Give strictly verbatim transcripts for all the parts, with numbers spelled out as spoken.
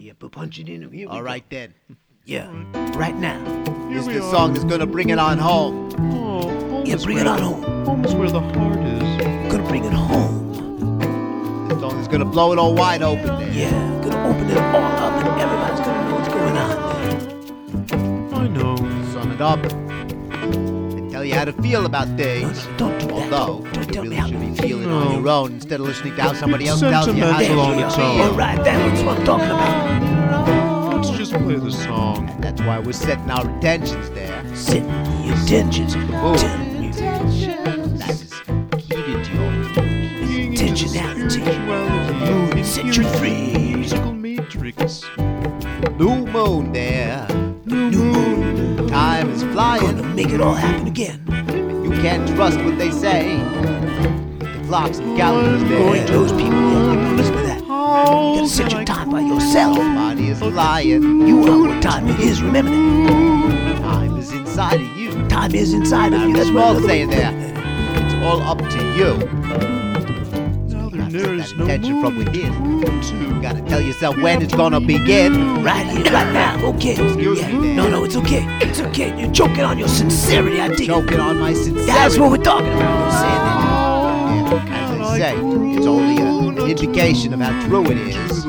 yeah, but punch it in. Here we All go. right then. Yeah, right now. This is the song that's gonna bring it on home. Oh, home Yeah, is bring where it on the- home. Home is where the heart is. Gonna bring it home. This song is gonna blow it all wide open there. Yeah, gonna open it all up and everybody's gonna know what's going on there. I know. Sum it up. And tell you how to feel about No, things. no, don't do that. Although, Don't, don't you tell me really how should to be feel. feeling No. on your own instead of listening to how somebody else It's tells you how to sentimental feel. on its All own. right, that's what I'm talking about. Let's just play the song. That's why we're setting our intentions there. Set your intentions. Boom. Tell you That is key to your intentionality. Moon and set you free. Musical matrix. new moon there. New moon. Time is flying. Gonna make it all happen again. You can't trust what they say. The clocks and calendars Going there. to those people, yeah, listen to that. You gotta set your time by yourself. Nobody is lying. You know what time it is, remember that. Time is inside of you. Time is inside of you. That's Small what saying there. It's all up to you. Now there Gotta set there is that no intention from moon within. to You gotta tell yourself when it's gonna begin. Right here, right now. Okay. Excuse Yeah. me, No, man. no, it's okay. It's okay. You're joking on your sincerity. I dig it. Joking on my sincerity. That's what we're talking about. I'm saying that. Yeah, as I say, it's only a, an indication of how true it is.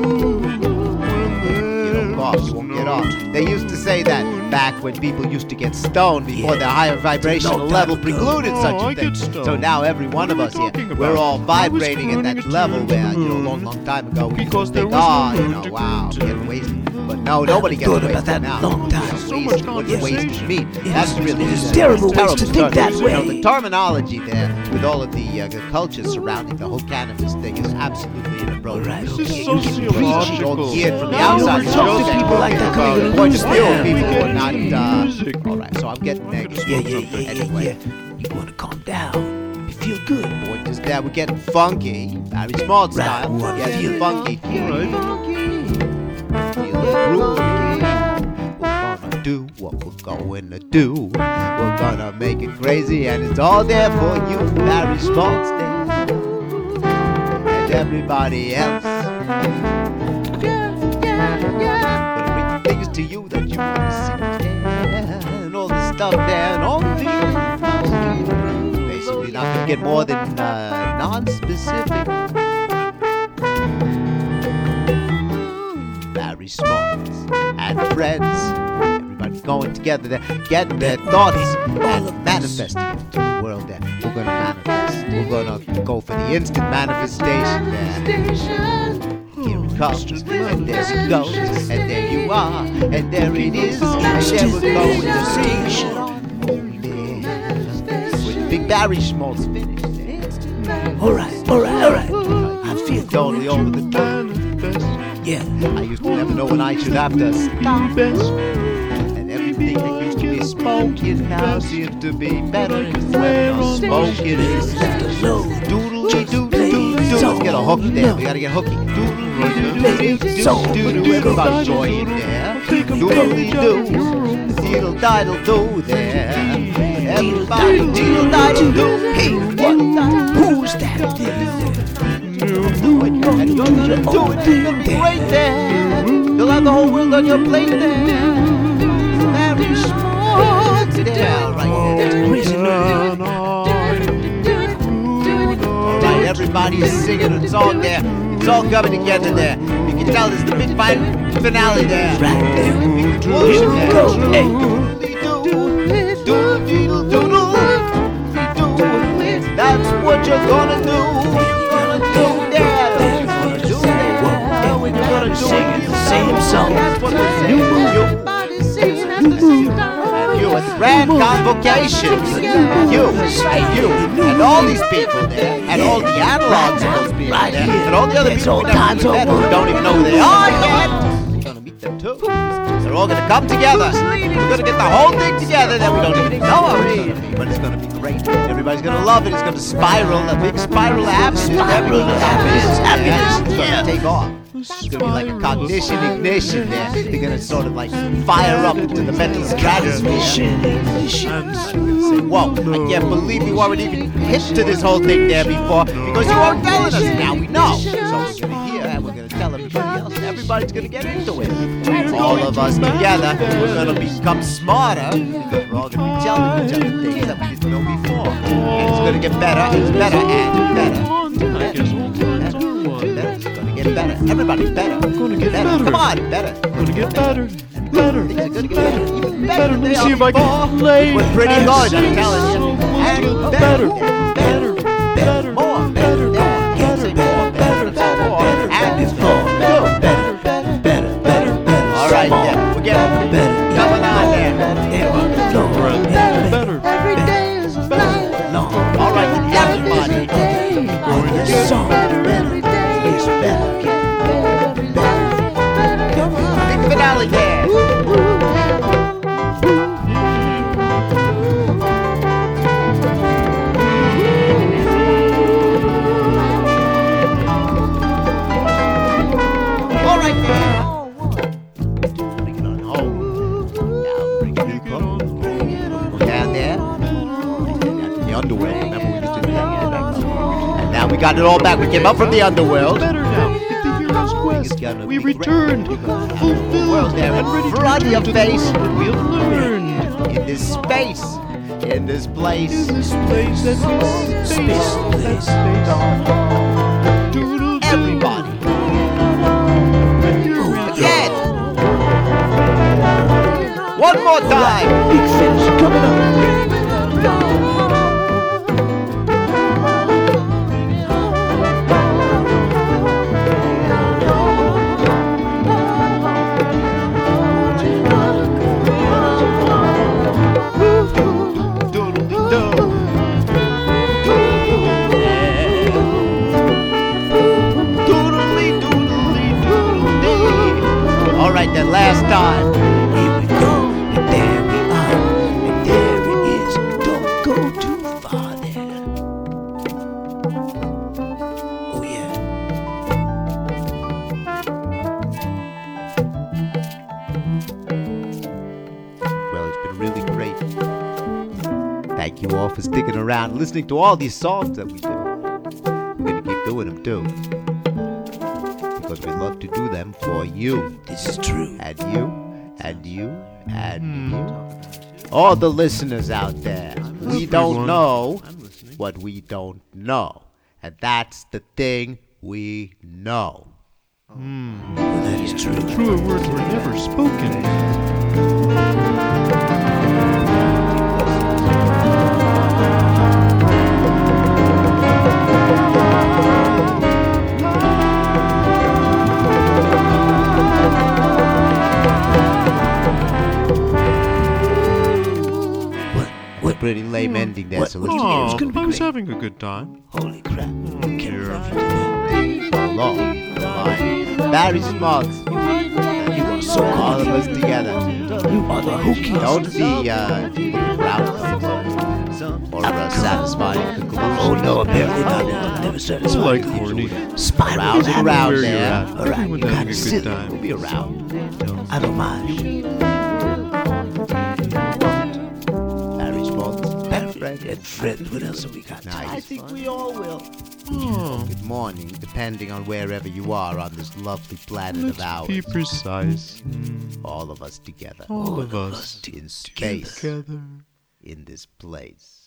You don't cough, you won't get off. They used to say that back when people used to get stoned before Yeah. their higher vibrational Long level time ago. precluded such Oh, a I thing. get stoned. So now every one of us What are you here, talking we're about? all I was vibrating at that crooning a level tune where, to you know, a moon. long, long time ago, we used Because to there think, was no ah, you moon know, to wow, cruise getting to. wasted. But no, nobody gets thought wasted about that now. long time. You know, So wasted, much what's Yes. wasted meat. Yes. That's really It's just- terrible it's ways to think stuff. that You know, way. the terminology there with all of the, uh, the culture surrounding the whole cannabis thing is absolutely inappropriate. Right, This okay. is You can preach it. sociological. All geared from the You don't outside. wanna talk to people like that 'cause you're gonna Point lose of view of them. people who are not. Uh, Music. all right, so I'm getting negative. Yeah, yeah, yeah, yeah, Anyway, yeah. You wanna calm down. You feel good. point is that we're getting funky, very small style. we wanna Getting feel it. funky, feeling funky, feeling groovy. We're gonna do what we're going to do. We're gonna make it crazy, and it's all there for you, Barry Schmaltz there, and everybody else. Gonna bring things to you that you wanna see, yeah, and all the stuff there, and all the things. Basically, not gonna get more than uh, non-specific. Barry Schmaltz and friends. Everybody going together there, getting their thoughts and manifesting it to the world there. We're gonna manifest. We're gonna go for the instant manifestation there. Here it comes, and there it goes, and there you are, and there it is, and there we're going to station. With Big Barry Schmaltz finished there. All right, all right, all right. I feel Totally over the top. Yeah. I used to never know when I should have to stop. And everything that used to be spoken now seems to be better when unspoken. It's left alone. Doodly doo doo doo. Let's get a hook there. We gotta get hooky. Doodly doo doo doo doo. Everybody join there. Doodly doo. Diddle diddle do there. Everybody diddle diddle do. Hey, what? Who's that thing? And you're gonna do it. It's gonna be great there. You'll have the whole world on your plate there. Very small there, right there. Right, everybody is singing a song there. It's all coming together there. You can tell this is the big final finale there. Right there. Here we go. Hey. That's what you're gonna do. You're gonna do that. Do that. We're gonna do Singing the same song. That's what we're saying. You. You at the grand convocation. You, you, and all these people there, and all the analogs of those people Right there, here. and all the other It's people all we never times even met over. who don't even know who they are yet. We're gonna meet them too. They're all gonna come together. We're gonna get the whole thing together that we don't even know how it's gonna be, but it's gonna be great. Everybody's gonna love it. It's gonna spiral, a big spiral of happiness. Spiral of happiness, happiness, It's yeah. gonna take off. It's gonna be like a cognition ignition there. They're gonna sort of like fire up into the mental stratosphere. Say, whoa, I can't believe we weren't even hit to this whole thing there before because you weren't telling us. Now we know. So we're gonna hear and we're gonna tell everybody everybody else. Everybody's gonna get into it. All of us together, we're gonna become smarter because we're all gonna be telling each other things that we didn't know before. And it's gonna get better, it's better, and better. I guess all times are one. Better. It's gonna get better. Everybody's better. Gonna get better. Come on, better. Gonna get better, better, Things are gonna get better. Even better. better. Let than me they see are if I before. can play. We're pretty and good, I'm sing telling you. so And much better, better, better, better, more, better, better, better, more, better, more, and it's more. Better, better, better, better, better. All right, yeah, we're getting Better. coming on there. better. Every day is a night. Long. All right, everybody. Going to This get song Every day is better. every night. Come on. Big finale there. All right, there. Bring it on home. Now bring it on home. Down there. The underworld. Remember we used to do that? And now we got it all back. We came up from the underworld. better now. Hit the hero's quest. gonna We be returned, fulfilled, World there and ready to front of your return to the face. world that we have learned. In this space. In this place. In this place, that's this space, that space. Doodle doo. Everybody. Again. One more time. Big finish coming up. Doodly doodly doodly. All right, then last time. Here we go, and there we are, and there it is. Don't go too far there. Oh yeah. Well, it's been really great. Thank you all for sticking around, and listening to all these songs that we do. We're gonna keep doing them too, because we love to do them for you, This is true. and you, and you, and you. All the listeners out there, we don't Everyone. know I'm listening. what we don't know, and that's the thing we know. Well, that is true. Truer words were never spoken. What? What? Pretty lame ending there, What- so what let's do you mean? Aw, It's gonna be I was great. having a good time. Holy crap. Can't dear. love you, man. go along the line. Barry Smarts, You are so all of cool. us together. You are the hookiest. Don't be uh, proud or uh, satisfied. Oh no, apparently not. Never I satisfied. like horny. Spiral Around and happy. around Where you're there. at. All right, Everyone's you having got a silly. good time. We'll be around. I don't mind. Barry Smarts. And Fred, and Fred, what else have we got? Nice. think we all will. Oh, Good morning, depending on wherever you are on this lovely planet of let's be ours. precise. Mm, All of us together all of us in space, together. in this place.